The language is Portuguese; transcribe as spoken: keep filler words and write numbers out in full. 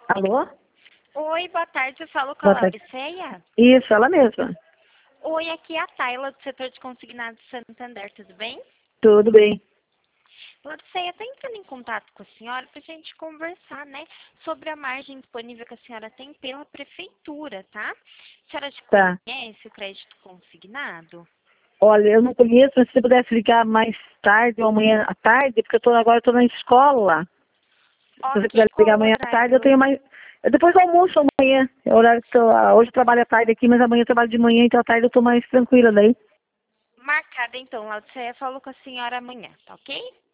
Alô? Oi, boa tarde. Eu falo com a Boa tarde. Lauriceia. Isso, ela mesma. Oi, aqui é a Tayla do setor de consignados Santander, tudo bem? Tudo bem. Lauriceia, estou entrando em contato com a senhora para a gente conversar, né, sobre a margem disponível que a senhora tem pela prefeitura, tá? A senhora já Tá. conhece o crédito consignado? Olha, eu não conheço, mas se você pudesse ligar mais tarde ou amanhã à tarde, porque eu tô, agora eu tô na escola lá. Se você Ok, puder ligar qual amanhã à tarde, eu horário? tenho mais... é Depois do almoço amanhã. É o horário que eu... ah, Hoje eu trabalho à tarde aqui, mas amanhã eu trabalho de manhã, então à tarde eu tô mais tranquila daí. Marcada então, Lauriceia. Falo com a senhora amanhã, tá ok?